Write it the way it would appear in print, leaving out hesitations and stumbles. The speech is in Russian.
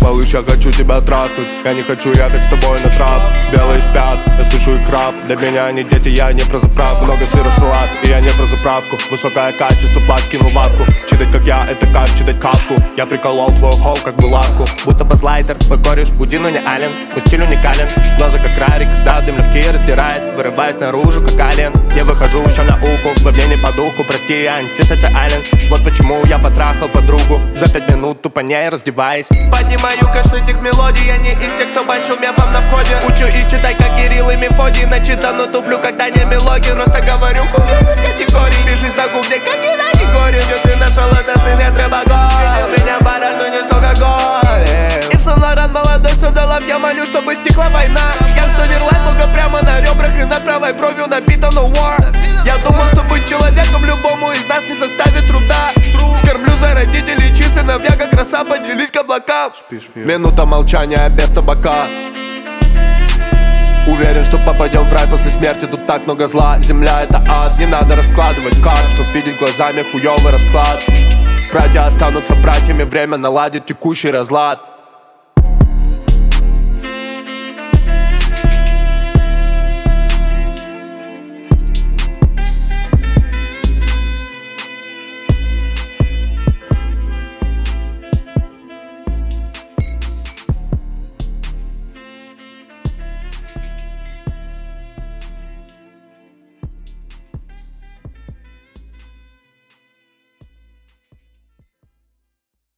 Малыш, я хочу тебя трахнуть. Я не хочу ехать с тобой на трап. Белые спят, я слышу их храп. Для меня они дети, я не про заправку. Много сыра в салат, и я не про заправку. Высокое качество, плат скинул ватку. Читать как я, это как читать кавку. Я приколол твой хоу, как бы лавку. Будто базлайтер, мой кореш, буди, но не Ален. Мой стиль уникален, глаза как Рари. Когда дым легкие раздирает, вырываясь наружу, как ален. Не выхожу еще на уку, во мне не по духу. Прости, я антисоциален. Вот почему я потрахал подругу. За 5 минут тупо не раздеваясь. Поднимаю кэш этих мелодий. Я не из тех, кто банчил мефом на входе. Учу и читай, как Кирилл и Мефодий. Начитану туплю, когда не мелогин. Просто говорю категории. Пиши на гугле, как и на Егоре. Где ты нашел это, сын, я требогон. Меня барак, но не с алкоголем. И в Сан-Лоран молодой судолов. Я молю, чтобы стекла война. Гангстер лайф, лука прямо на ребрах. И на правой бровью напитан no war. Я думал, что быть человеком любому из нас не составит труда. Скорблю за родителей, чьи сыновья как роса поднялись к облакам. Минута молчания без табака. Уверен, что попадем в рай после смерти. Тут так много зла, земля это ад. Не надо раскладывать карт, чтоб видеть глазами хуёвый расклад. Братья останутся братьями, время наладит текущий разлад.